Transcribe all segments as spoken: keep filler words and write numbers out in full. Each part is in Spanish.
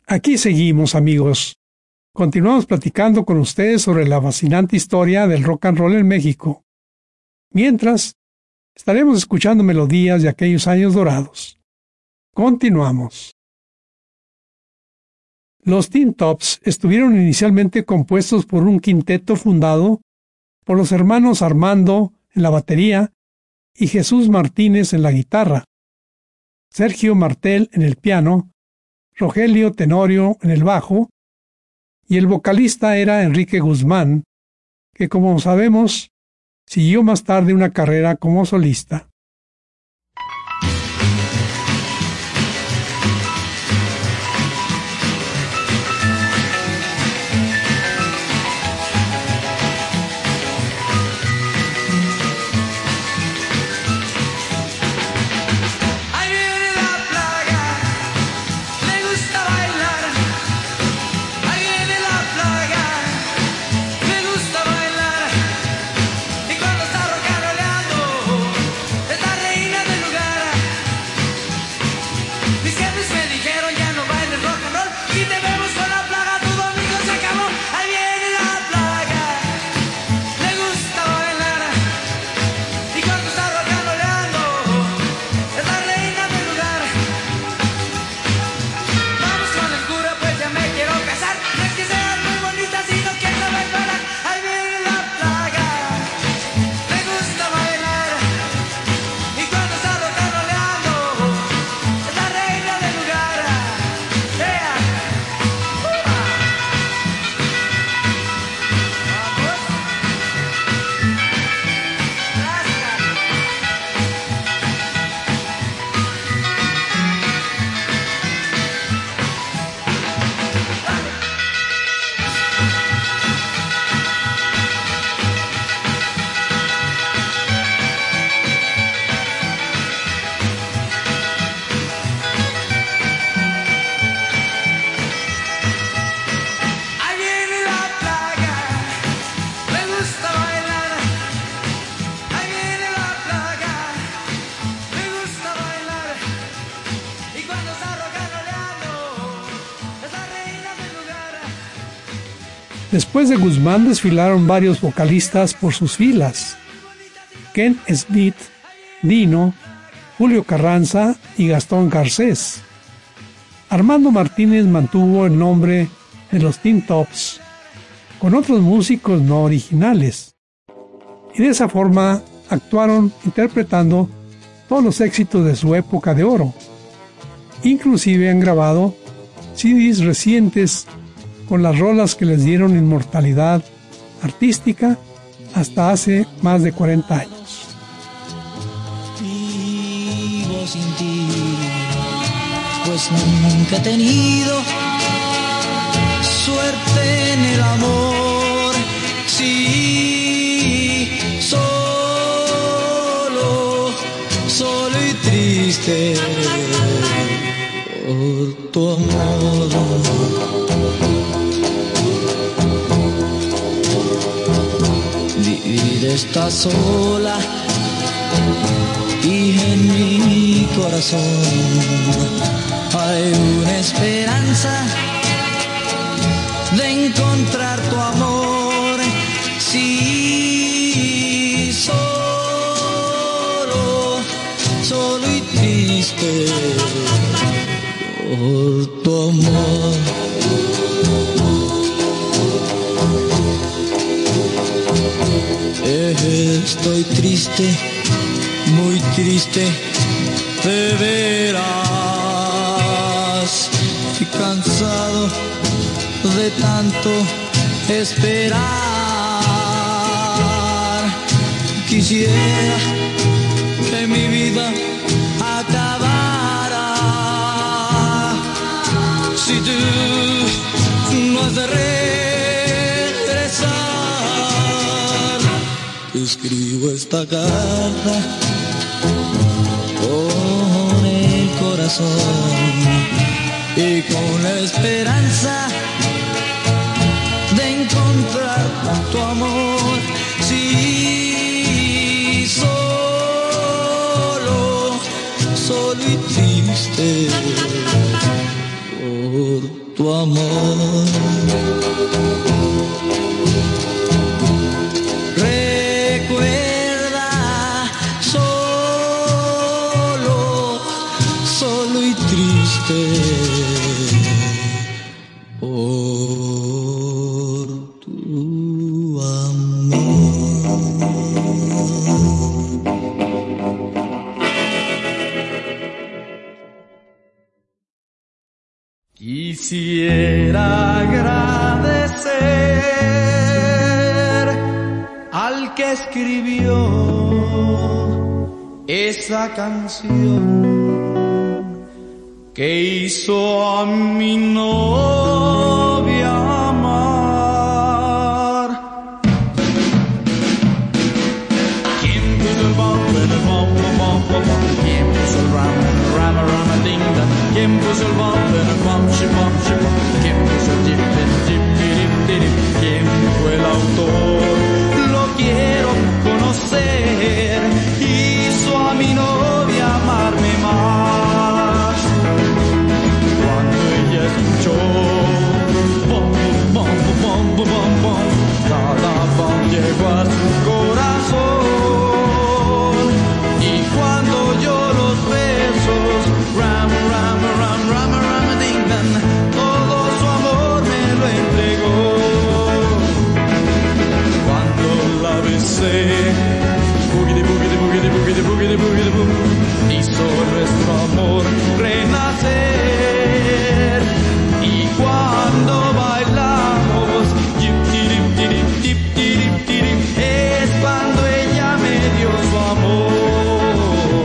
Aquí seguimos, amigos. Continuamos platicando con ustedes sobre la fascinante historia del rock and roll en México. Mientras, estaremos escuchando melodías de aquellos años dorados. Continuamos. Los Tin Tops estuvieron inicialmente compuestos por un quinteto fundado por los hermanos Armando en la batería y Jesús Martínez en la guitarra, Sergio Martel en el piano, Rogelio Tenorio en el bajo, y el vocalista era Enrique Guzmán, que como sabemos, siguió más tarde una carrera como solista. Después de Guzmán desfilaron varios vocalistas por sus filas: Ken Smith, Dino, Julio Carranza y Gastón Garcés. Armando Martínez mantuvo el nombre de los Tin Tops con otros músicos no originales, y de esa forma actuaron interpretando todos los éxitos de su época de oro. Inclusive han grabado C Ds recientes con las rolas que les dieron inmortalidad artística hasta hace más de cuarenta años. Vivo sin ti, pues nunca he tenido suerte en el amor. Sí, solo, solo y triste por tu amor. Vivir está sola y en mi corazón hay una esperanza de encontrar tu amor. Sí, solo, solo y triste por tu amor. Estoy triste, muy triste, de veras, y cansado de tanto esperar. Quisiera que mi vida acabara. Si tú no has de regresar, escribo esta carta con el corazón y con la esperanza de encontrar tu amor. Sí, solo, solo y triste por tu tu amor. Recuerda, solo, solo y triste, por tu amor. Quisiera agradecer al que escribió esa canción que hizo a mi novia amar. ¿Quién puso el bombo en el bombo, bombo, bombo? ¿Quién puso el rama, rama, rama, ding, dong? ¿Quién puso el bombo en el bom, shi, bom, shi, bom? ¿Quién puso el jip, el jip, dip, dip? ¿Quién fue el autor? Lo quiero conocer. Hizo a mi novia amarme más. Cuando ella escuchó bom, bom, bom, bom, bom, bom, cada bom llegó a su corazón. Y cuando oyó los besos, ram, ram, ram, ram, ram, ding, dong, todo su amor me lo entregó. Cuando la besé, boogie, boogie, boogie, boogie, boogie, boogie, boogie, hizo nuestro amor renacer. Y cuando bailamos, dip, dip, dip, dip, dip, dip, es cuando ella me dio su amor.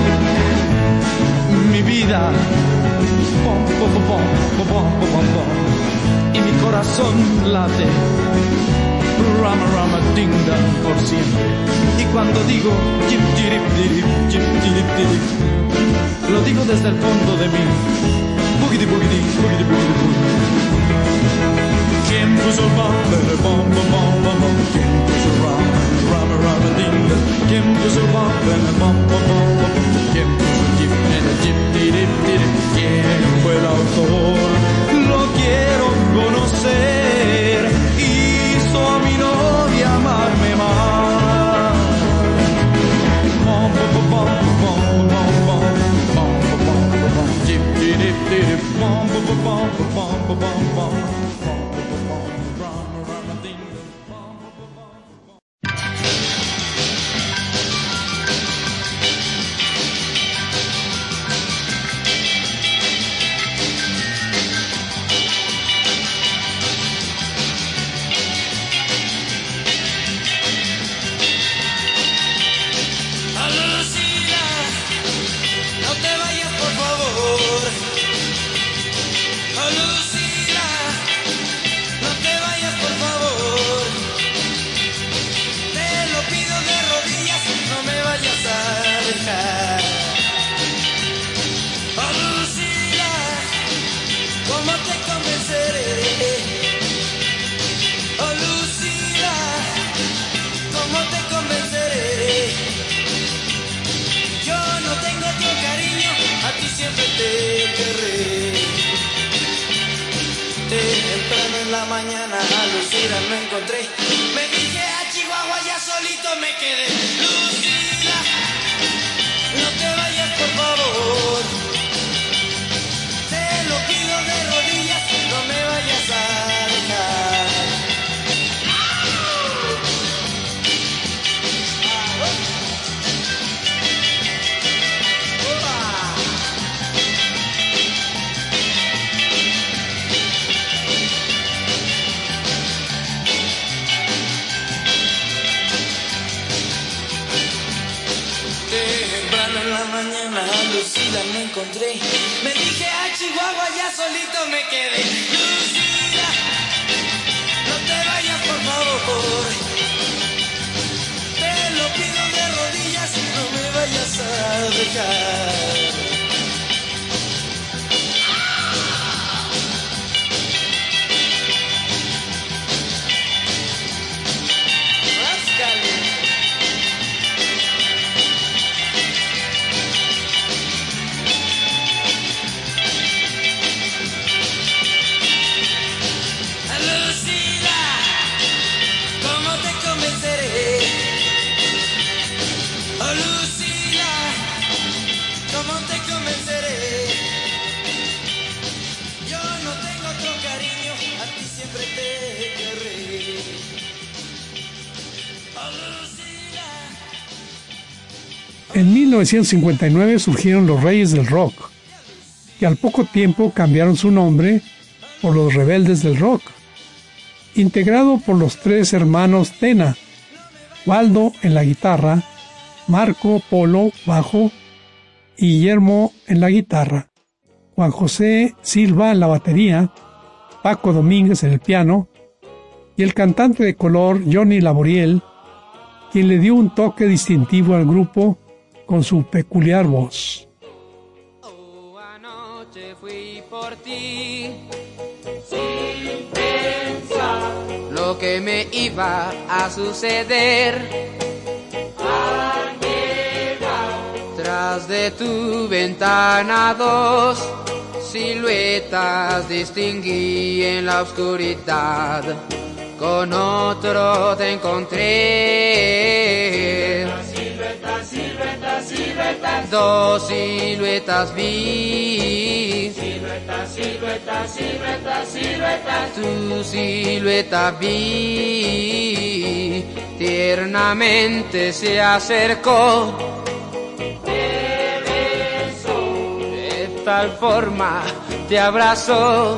Mi vida, pom, pom, pom, pom, pom, pom, pom, y mi corazón late, rama, rama, ding, dong, por siempre. Y cuando digo jip, dirip, dirip, jip, dirip, dirip, lo digo desde el fondo de mí. Boogity, boogity, boogity, boogity, boogity. ¿Quién puso el bom, el bom, bom, bom, bom, bom? ¿Quién puso el rama, rama, rama, ding, dong? ¿Quién puso el bom, el bom, bom, bom, bom? ¿Quién puso el jip, el jip, dirip, dirip? ¿Quién fue el autor? Lo quiero conocer. Hizo a mi novia amarme más. Bom, bom, bom, bom, bom, bom, bom, bom, bom, bom, jip, dirip, dirip, bom, bom, bom, bom, bom, bom, bom, bom, rama, rama, ding, bom, bom, bom, bom. Mañana a Lucila no encontré. Me dije a Chihuahua, ya solito me quedé. Lucila, no te vayas por favor. Te lo pido de rodillas, no me vayas a dejar. Temprano en la mañana a Lucila no encontré. Me dije a Chihuahua, ya solito me quedé. Lucila, no te vayas por favor. Te lo pido de rodillas, no me vayas a dejar. En mil novecientos cincuenta y nueve surgieron los Reyes del Rock, que al poco tiempo cambiaron su nombre por los Rebeldes del Rock, integrado por los tres hermanos Tena, Waldo en la guitarra, Marco Polo bajo y Guillermo en la guitarra, Juan José Silva en la batería, Paco Domínguez en el piano y el cantante de color Johnny Laboriel, quien le dio un toque distintivo al grupo con su peculiar voz. Oh, anoche fui por ti, sin pensar lo que me iba a suceder. Al llegar tras de tu ventana dos siluetas distinguí en la oscuridad. Con otro te encontré. Siluetas, siluetas, siluetas. Dos siluetas vi. Siluetas, siluetas, siluetas, siluetas. Tu silueta vi. Tiernamente se acercó. Te besó. De tal forma te abrazó.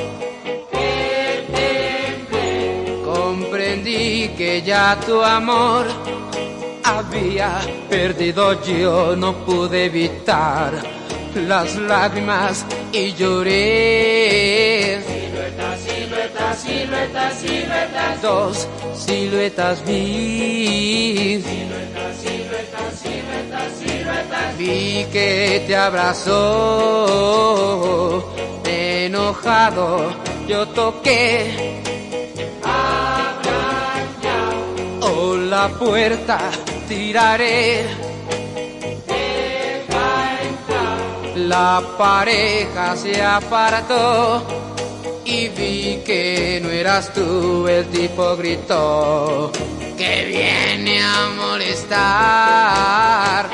Comprendí que ya tu amor había perdido, yo no pude evitar las lágrimas y lloré. Siluetas, siluetas, siluetas, siluetas. Dos siluetas vi. Siluetas, siluetas, siluetas, siluetas. Vi que te abrazó. Enojado yo toqué. Oh, la puerta tiraré. Deja entrar. La pareja se apartó y vi que no eras tú. El tipo gritó que viene a molestar.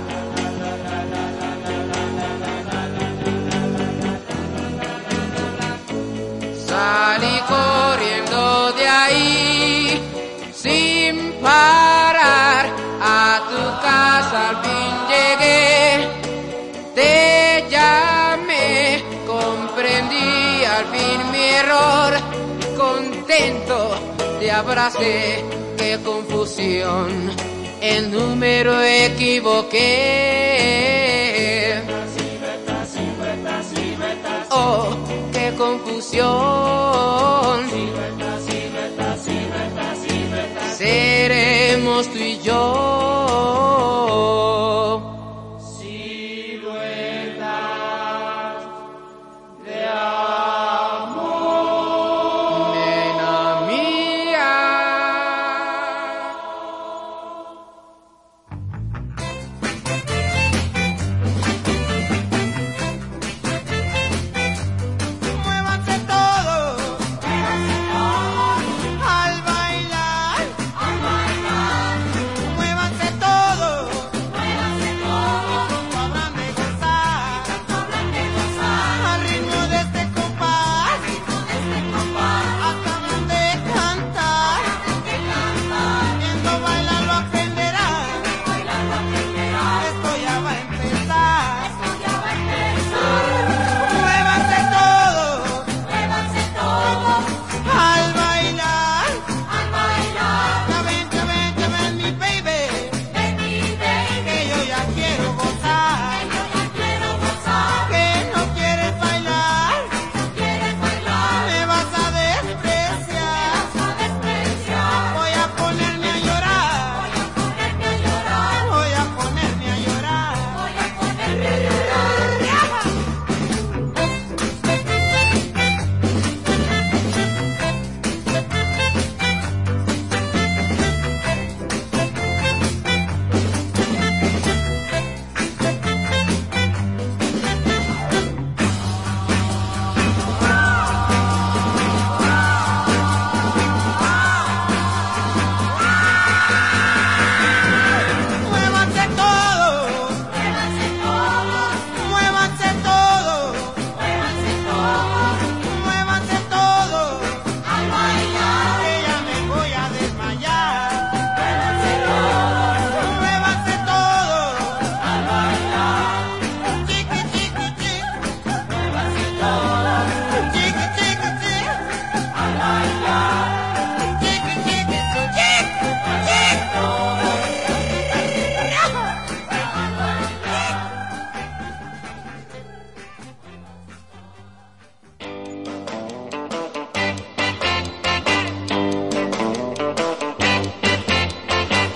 Salí corriendo de ahí sin parar, a tu casa al fin llegué, te llamé, comprendí al fin mi error, contento te abracé, qué confusión, el número equivoqué. Oh, qué confusión. Seremos tú y yo siluetas de amor, nena mía. Muévanse todos, muévanse todos al bailar, al bailar. Muévanse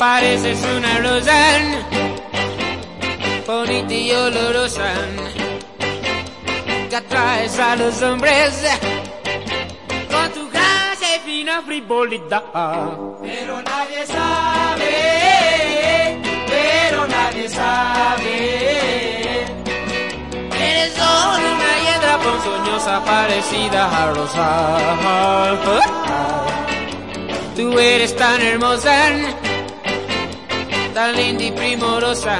pareces una rosa, bonita y olorosa, que atraes a los hombres con tu gracia y fina frivolidad. Pero nadie sabe, pero nadie sabe, eres solo una hiedra ponzoñosa parecida a rosa. Tú eres tan hermosa, tan linda y primorosa,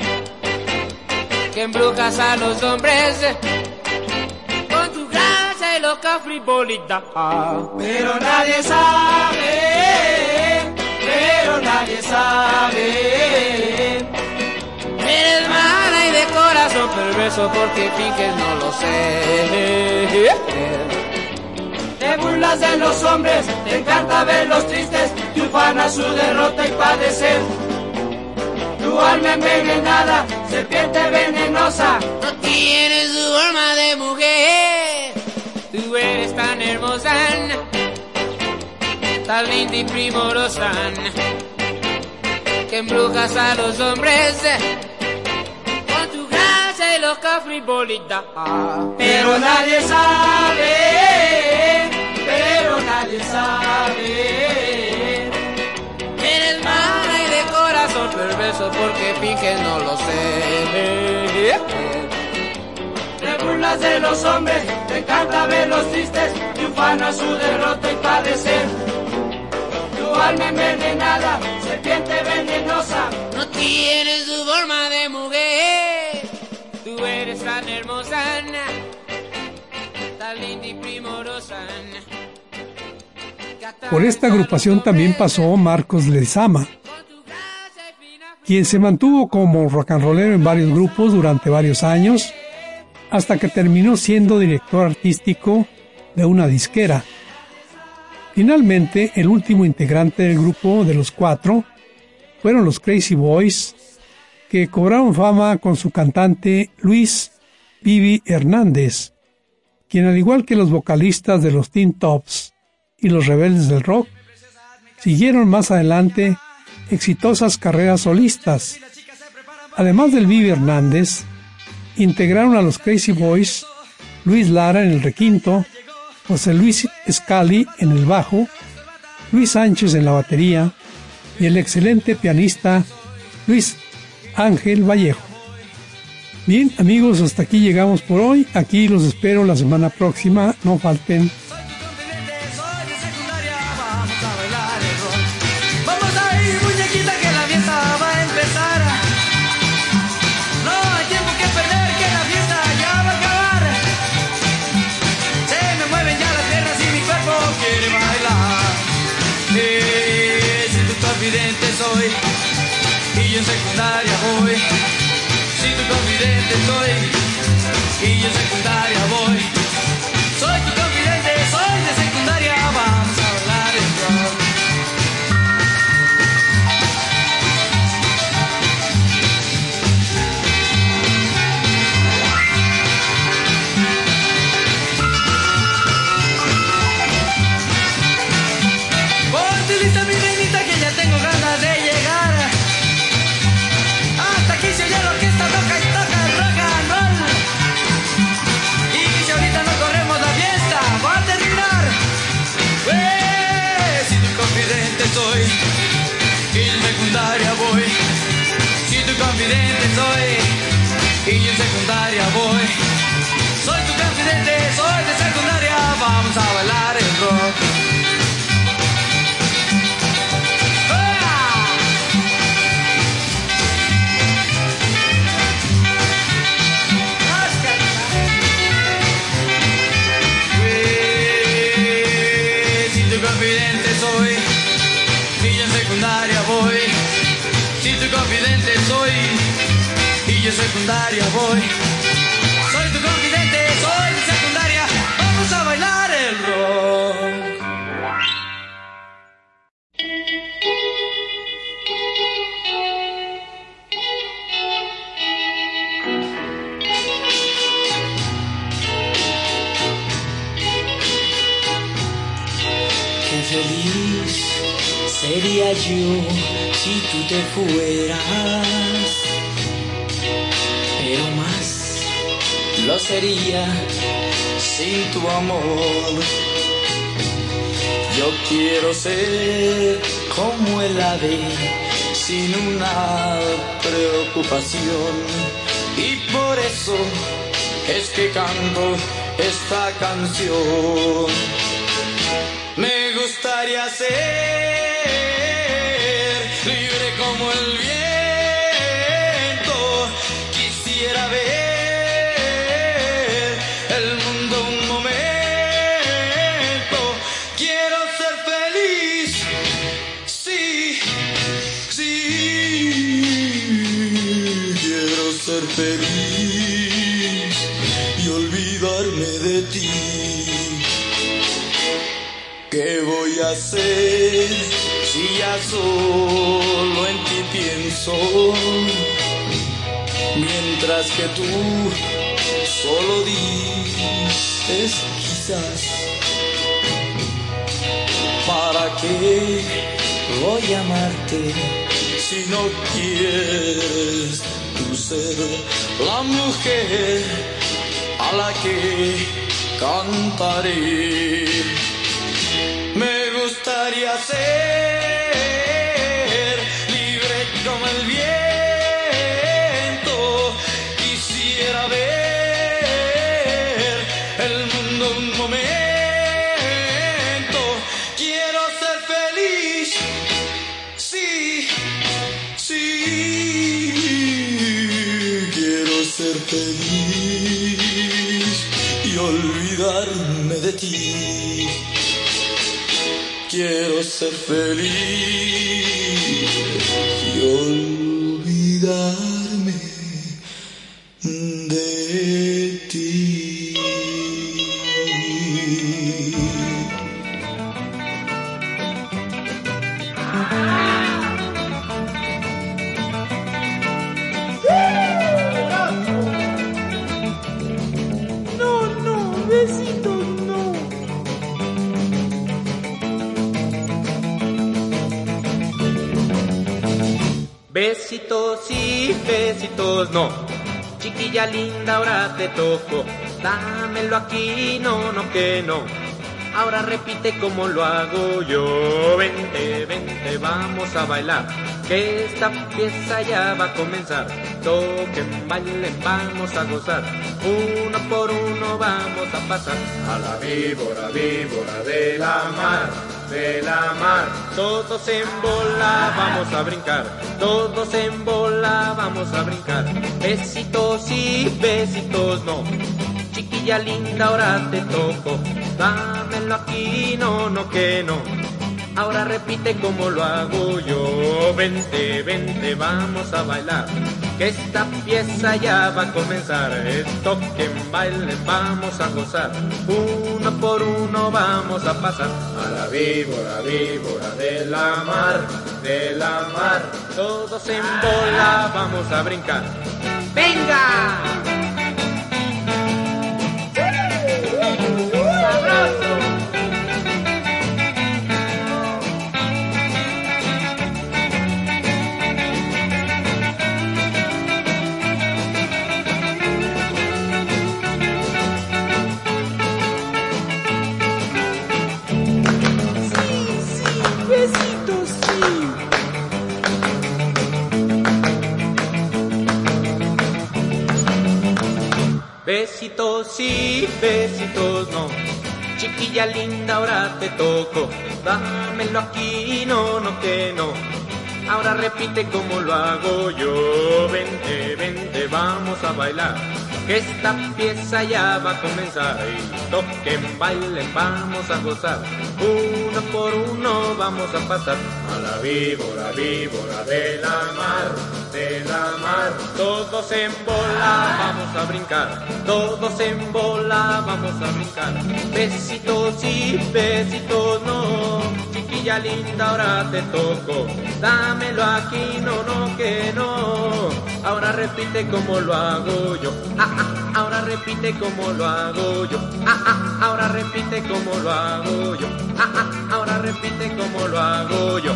que embrujas a los hombres con tu gracia y loca frivolidad. Pero nadie sabe, pero nadie sabe, eres mala y de corazón perverso porque finges no lo sé. Te burlas de los hombres, te encanta verlos tristes, te ufana su derrota y padecer. Tu alma envenenada, serpiente venenosa, no tienes su alma de mujer. Tú eres tan hermosa, tan linda y primorosa, que embrujas a los hombres con tu gracia y loca frivolidad. Pero nadie sabe, pero nadie sabe, eres mala y de corazón perverso porque finges no lo sé. Te burlas de los hombres, te encanta verlos tristes, te ufana su derrota y padecer. Tu alma envenenada, serpiente venenosa, no tienes su forma de mujer. Tú eres tan hermosa, tan linda y primorosa. Por esta agrupación también pasó Marcos Lezama, quien se mantuvo como rock and rollero en varios grupos durante varios años, hasta que terminó siendo director artístico de una disquera. Finalmente, el último integrante del grupo de los cuatro fueron los Crazy Boys, que cobraron fama con su cantante Luis Vivi Hernández, quien al igual que los vocalistas de los Teen Tops y los Rebeldes del Rock, siguieron más adelante exitosas carreras solistas. Además del Vivi Hernández, integraron a los Crazy Boys Luis Lara en el requinto, José Luis Scali en el bajo, Luis Sánchez en la batería y el excelente pianista Luis Ángel Vallejo. Bien, amigos, hasta aquí llegamos por hoy. Aquí los espero la semana próxima. No falten. Soy y yo en secundaria voy. Si tu confidente soy y yo en secundaria voy. Soy tu confidente, soy de secundaria. Vamos a bailar el rock. Ponte lista mi reinita que ya tengo ganas de llegar. Hasta aquí se oye la orquesta, toca y toca el rock and roll. Y si ahorita no corremos la fiesta, va a terminar. Pues, si tu confidente soy y en secundaria voy. Si tu confidente soy y yo en secundaria voy. Soy tu confidente, soy de secundaria. Vamos a bailar el rock. Soy y yo en secundaria voy. Si tu confidente soy y yo en secundaria voy. Soy tu confidente, soy de secundaria. Vamos a bailar el rock. sería yo si tú te fueras, pero más lo sería sin tu amor. Yo quiero ser como el ave sin una preocupación, y por eso es que canto esta canción. Me gustaría ser libre como el viento, quisiera ver el mundo un momento, quiero ser feliz, sí, sí, quiero ser feliz y olvidarme de ti. ¿Qué voy a hacer si ya solo en ti pienso? Mientras que tú solo dices quizás. ¿Para qué voy a amarte si no quieres tú ser la mujer a la que cantaré? Me gustaría ser libre como el viento, quisiera ver el mundo un momento, quiero ser feliz, sí, sí, quiero ser feliz y olvidarme de ti. Quiero ser feliz y olvidarme de ti. No, no, besitos. Besitos y besitos no, chiquilla linda ahora te toco, dámelo aquí, no, no que no, ahora repite como lo hago yo, vente, vente, vamos a bailar, que esta pieza ya va a comenzar, toquen, bailen, vamos a gozar, uno por uno vamos a pasar, a la víbora, víbora de la mar, de la mar, todos en bola vamos a brincar, todos en bola vamos a brincar, besitos y besitos no, chiquilla linda ahora te toco, dámelo aquí, no, no que no, ahora repite como lo hago yo, vente, vente, vamos a bailar, que esta pieza ya va a comenzar, toquen, bailen, vamos a gozar, uno por uno vamos a pasar, a la víbora, víbora de la mar, de la mar, todos en bola vamos a brincar, ¡venga! ¡Sabroso! Besitos, sí. Besitos y besitos no, chiquilla linda ahora te toco, dámelo aquí, no, no que no, ahora repite como lo hago yo, vente, vente, vamos a bailar, que esta pieza ya va a comenzar, y toquen, bailen, vamos a gozar, uno por uno vamos a pasar, a la víbora, víbora de la mar, de la mar, todos en bola vamos a brincar, todos en bola vamos a brincar, besitos y besitos no, chiquilla linda ahora te toco, dámelo aquí, no, no que no, ahora repite como lo hago yo, ah, ah. ahora repite como lo hago yo. Ah, ah, ahora repite como lo hago yo. Ah, ah, ahora repite como lo hago yo.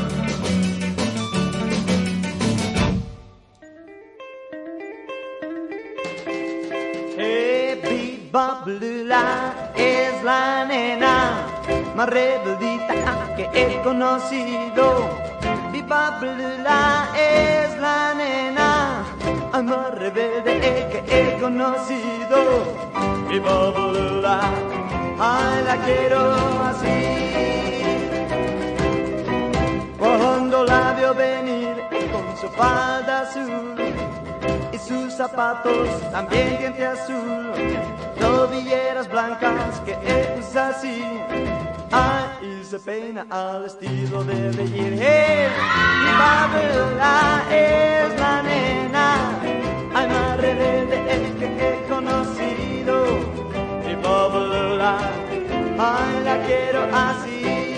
Hey, Biba es la nena más rebeldita que he conocido. Biba es la nena más rebelde que he conocido. Biba, ay, la quiero así. Cuando la veo venir con su falda azul y sus zapatos también diente azul, rodilleras blancas que usa así, ay, y se peina al estilo de Bellir. Hey, mi Babela es la nena, ay, más rebelde que he conocido. Mi Babela, ay, la quiero así.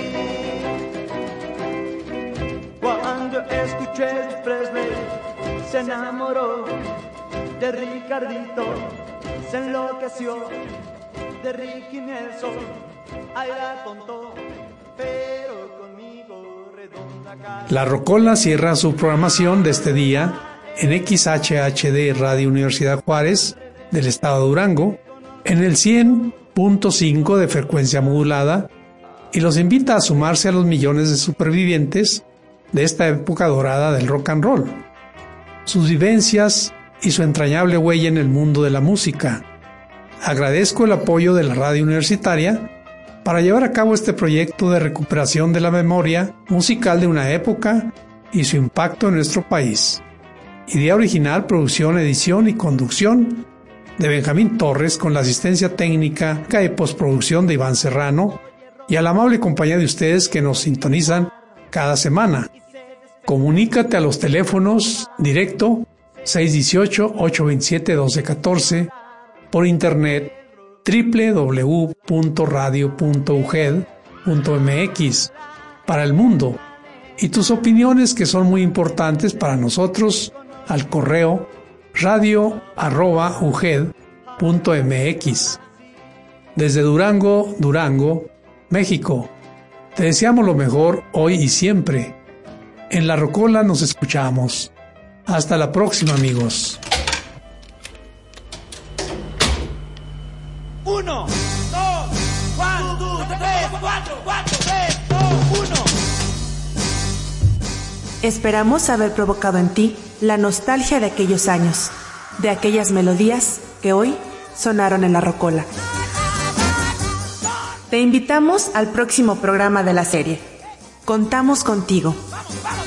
Cuando escuché Elvis Presley, se enamoró de Ricardito, se enloqueció de Ricky Nelson. Ay, la tonto, pero conmigo redonda cara. La Rocola cierra su programación de este día en X H H D Radio Universidad Juárez del estado de Durango, en el cien punto cinco de frecuencia modulada, y los invita a sumarse a los millones de supervivientes de esta época dorada del rock and roll, sus vivencias y su entrañable huella en el mundo de la música. Agradezco el apoyo de la radio universitaria para llevar a cabo este proyecto de recuperación de la memoria musical de una época y su impacto en nuestro país. Idea original, producción, edición y conducción de Benjamín Torres, con la asistencia técnica y postproducción de Iván Serrano, y a la amable compañía de ustedes que nos sintonizan cada semana. Comunícate a los teléfonos directo seis uno ocho, ocho dos siete, uno dos uno cuatro, por internet doble u doble u doble u punto radio punto u g e d punto m x para el mundo, y tus opiniones, que son muy importantes para nosotros, al correo radio arroba u g e d punto m x. Desde Durango, Durango, México, te deseamos lo mejor hoy y siempre. En La Rocola nos escuchamos. Hasta la próxima, amigos. Uno, dos, cuatro, tres, cuatro, cuatro, tres, dos, uno. Esperamos haber provocado en ti la nostalgia de aquellos años, de aquellas melodías que hoy sonaron en La Rocola. Te invitamos al próximo programa de la serie. Contamos contigo. Vamos, vamos.